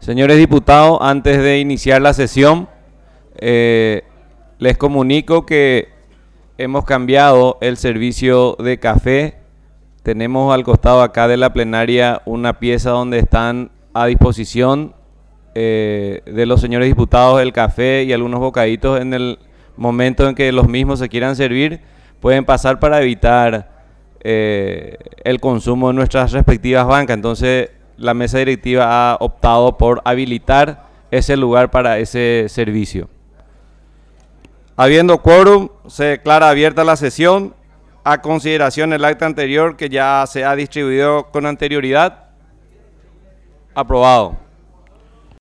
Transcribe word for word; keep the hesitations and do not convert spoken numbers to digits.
Señores diputados, antes de iniciar la sesión, eh, les comunico que hemos cambiado el servicio de café. Tenemos al costado acá de la plenaria una pieza donde están a disposición eh, de los señores diputados el café y algunos bocaditos en el momento en que los mismos se quieran servir. Pueden pasar para evitar eh, el consumo de nuestras respectivas bancas. Entonces, la mesa directiva ha optado por habilitar ese lugar para ese servicio. Habiendo quórum, se declara abierta la sesión. A consideración el acta anterior que ya se ha distribuido con anterioridad. Aprobado.